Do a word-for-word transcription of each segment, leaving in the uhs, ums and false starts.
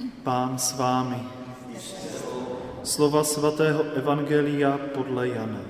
Pán s vámi. Slova svatého evangelia podle Jana.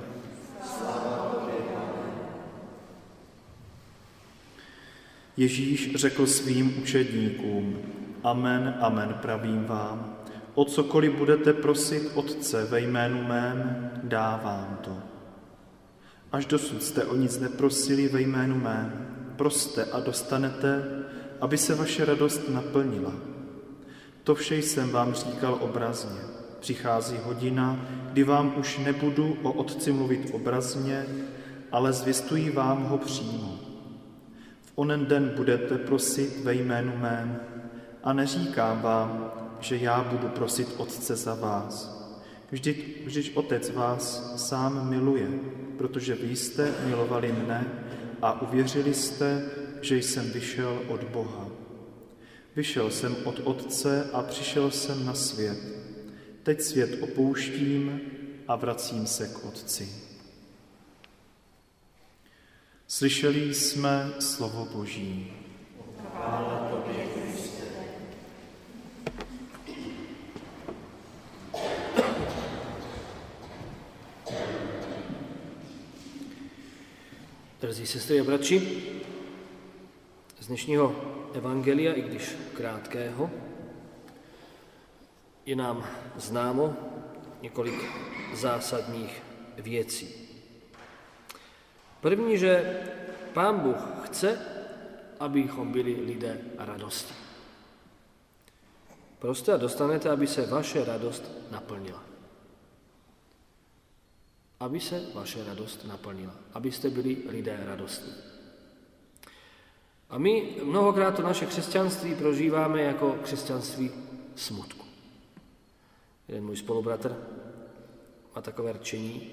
Ježíš řekl svým učedníkům: Amen, amen, pravím vám, o cokoliv budete prosit Otce ve jménu mém, dá vám to. Až dosud jste o nic neprosili ve jménu mém, proste a dostanete, aby se vaše radost naplnila. To vše jsem vám říkal obrazně. Přichází hodina, kdy vám už nebudu o Otci mluvit obrazně, ale zvěstuji vám ho přímo. V onen den budete prosit ve jménu mém a neříkám vám, že já budu prosit Otce za vás. Vždyť, vždyť Otec vás sám miluje, protože vy jste milovali mne a uvěřili jste, že jsem vyšel od Boha. Vyšel jsem od Otce a přišel jsem na svět. Teď svět opouštím a vracím se k Otci. Slyšeli jsme slovo Boží. Chvála tobě, Kriste. Drazí sestry a bratři, z dnešního evangelia, i když krátkého, je nám známo několik zásadních věcí. První, že Pán Bůh chce, abychom byli lidé radosti. Proste a dostanete, aby se vaše radost naplnila. Aby se vaše radost naplnila. Abyste byli lidé radostní. A my mnohokrát to naše křesťanství prožíváme jako křesťanství smutku. Jeden můj spolubratr má takové rčení.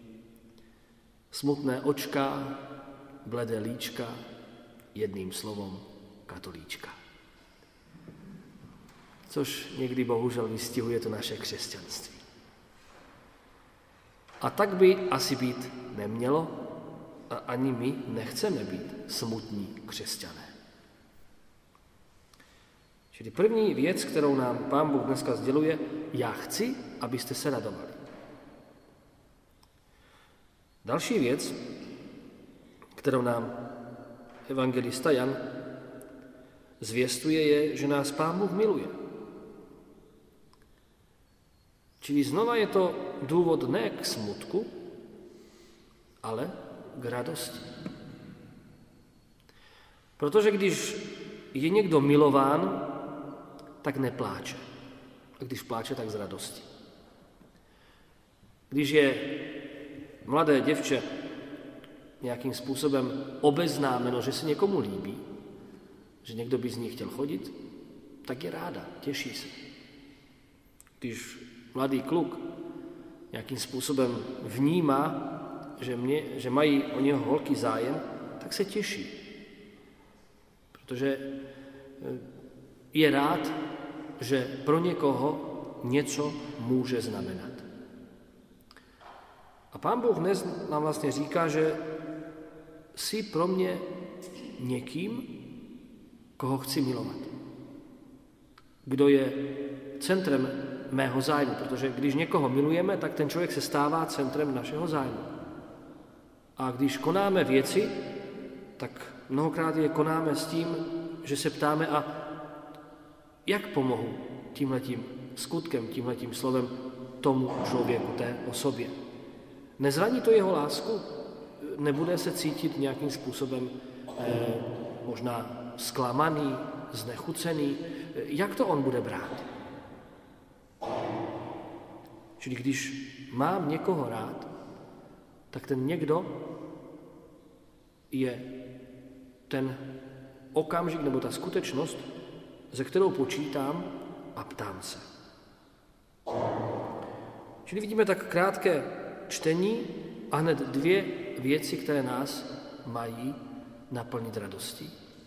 Smutné očka, bledé líčka, jedným slovom katolíčka. Což někdy bohužel vystihuje to naše křesťanství. A tak by asi být nemělo a ani my nechceme být smutní křesťané. Čili první věc, kterou nám Pán Bůh dneska sděluje, já chci, abyste se radovali. Další věc, kterou nám evangelista Jan zvěstuje, je, že nás Pán Bůh miluje. Čili znova je to důvod ne k smutku, ale k radosti. Protože když je někdo milován, tak nepláče. A když pláče, tak z radosti. Když je mladé děvče nějakým způsobem obeznámeno, že se někomu líbí, že někdo by z ní chtěl chodit, tak je ráda, těší se. Když mladý kluk nějakým způsobem vnímá, že, mě, že mají o něho holky zájem, tak se těší. Protože je rád, že pro někoho něco může znamenat. A Pán Bůh dnes nám vlastně říká, že jsi pro mě někým, koho chci milovat. Kdo je centrem mého zájmu, protože když někoho milujeme, tak ten člověk se stává centrem našeho zájmu. A když konáme věci, tak mnohokrát je konáme s tím, že se ptáme, a jak pomohu tímhletím skutkem, tímhletím slovem tomu člověku, té osobě. Nezraní to jeho lásku? Nebude se cítit nějakým způsobem eh, možná zklamaný, znechucený? Jak to on bude brát? Čili když mám někoho rád, tak ten někdo je ten okamžik nebo ta skutečnost, ze kterou počítám a ptám se. Čili vidíme tak krátké čtení a hned dvě věci, které nás mají naplnit radostí.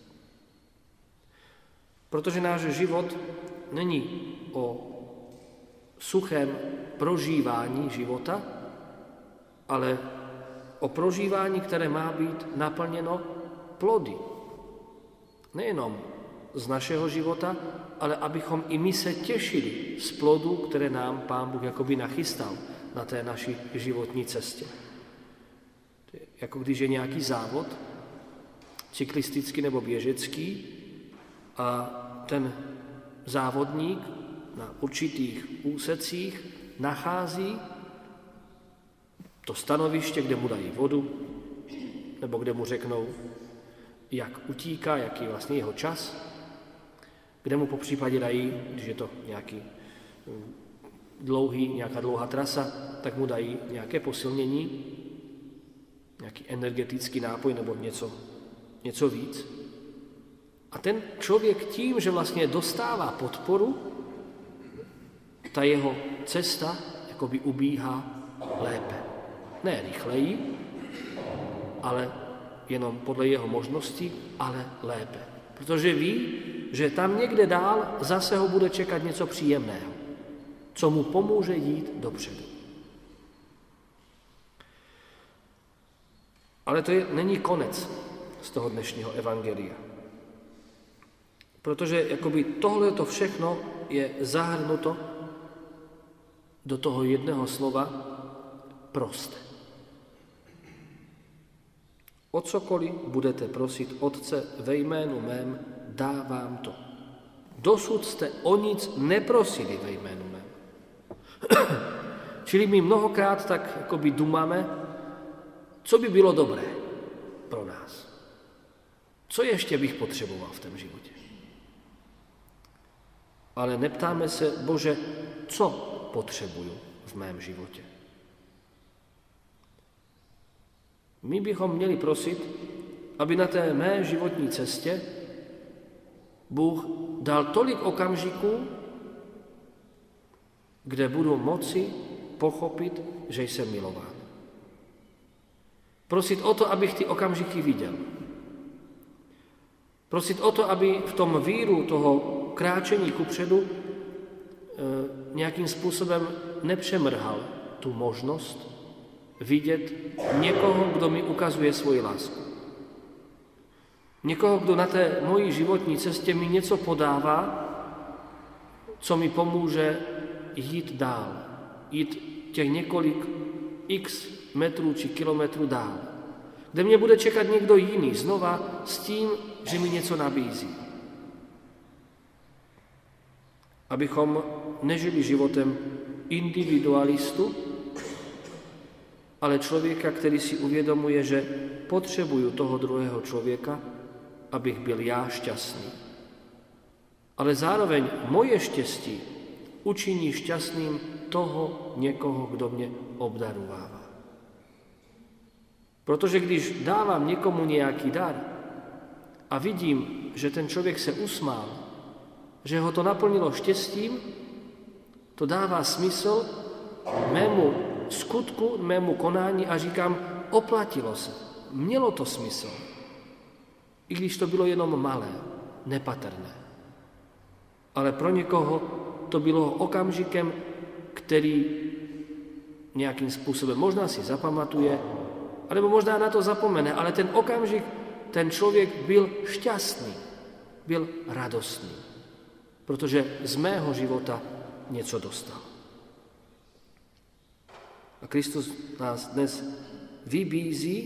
Protože náš život není o suchém prožívání života, ale o prožívání, které má být naplněno plody. Nejenom z našeho života, ale abychom i my se těšili z plodů, které nám Pán Bůh jakoby nachystal na té naší životní cestě. Jako když je nějaký závod, cyklistický nebo běžecký, a ten závodník na určitých úsecích nachází to stanoviště, kde mu dají vodu, nebo kde mu řeknou, jak utíká, jaký je vlastně jeho čas, kde mu po případě dají, když je to nějaký dlouhý, nějaká dlouhá trasa, tak mu dají nějaké posilnění, nějaký energetický nápoj nebo něco, něco víc. A ten člověk tím, že vlastně dostává podporu, ta jeho cesta jakoby ubíhá lépe. Ne rychleji, ale jenom podle jeho možností, ale lépe. Protože ví, že tam někde dál zase ho bude čekat něco příjemného, co mu pomůže jít dopředu. Ale to je, není konec z toho dnešního evangelia. Protože jakoby tohle to všechno je zahrnuto do toho jedného slova proste. O cokoliv budete prosit Otce ve jménu mém, dávám to. Dosud jste o nic neprosili ve jménu mém. Čili my mnohokrát tak jakoby dumáme, co by bylo dobré pro nás. Co ještě bych potřeboval v tom životě? Ale neptáme se, Bože, co potřebuju v mém životě. My bychom měli prosit, aby na té mé životní cestě Bůh dal tolik okamžiků, kde budu moci pochopit, že jsem milován. Prosit o to, abych ty okamžiky viděl. Prosit o to, aby v tom víru toho kráčení kupředu e, nějakým způsobem nepřemrhal tu možnost vidět někoho, kdo mi ukazuje svoji lásku. Někoho, kdo na té mojí životní cestě mi něco podává, co mi pomůže jít dál. Jít těch několik x metrů či kilometrů dál. Kde mě bude čekat někdo jiný znova s tím, že mi něco nabízí. Abychom nežili životem individualistu, ale člověka, který si uvědomuje, že potřebuju toho druhého člověka, abych byl já šťastný. Ale zároveň moje štěstí učiní šťastným toho někoho, kdo mě obdarovává. Protože když dávám někomu nějaký dar a vidím, že ten člověk se usmál, že ho to naplnilo štěstím, to dává smysl mému skutku, mému konání a říkám, oplatilo se, mělo to smysl. I když to bylo jenom malé, nepatrné. Ale pro někoho to bylo okamžikem, který nějakým způsobem možná si zapamatuje, anebo možná na to zapomene, ale ten okamžik, ten člověk byl šťastný, byl radostný, protože z mého života něco dostal. A Kristus nás dnes vybízí,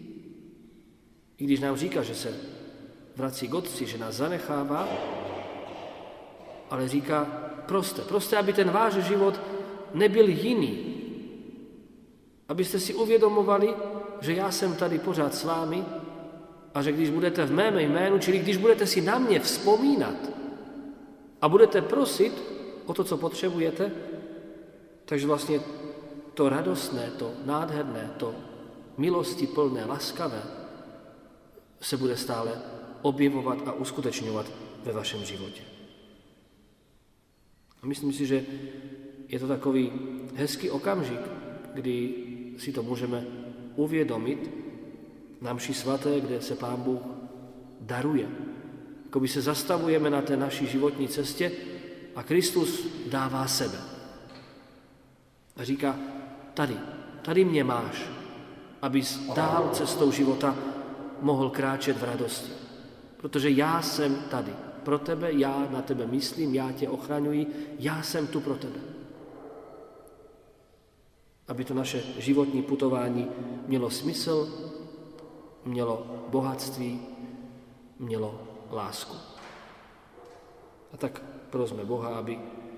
i když nám říká, že se vrací k Otci, že nás zanechává, ale říká proste, proste, aby ten váš život nebyl jiný. Abyste si uvědomovali, že já jsem tady pořád s vámi a že když budete v mém jménu, čili když budete si na mě vzpomínat a budete prosit o to, co potřebujete, takže vlastně to radostné, to nádherné, to milosti plné, laskavé se bude stále objevovat a uskutečňovat ve vašem životě. A myslím si, že je to takový hezký okamžik, kdy si to můžeme uvědomit na mši svaté, kde se Pán Bůh daruje. Jakoby se zastavujeme na té naší životní cestě a Kristus dává sebe. A říká, tady, tady mě máš, abys dál cestou života mohl kráčet v radosti. Protože já jsem tady. pro tebe, já na tebe myslím, já tě ochraňuji, já jsem tu pro tebe. Aby to naše životní putování mělo smysl, mělo bohatství, mělo lásku. A tak prosme Boha, aby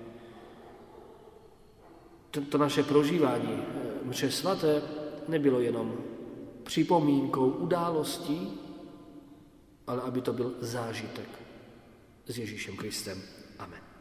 to naše prožívání mše svaté nebylo jenom připomínkou událostí, ale aby to byl zážitek s Ježíšem Kristem. Amen.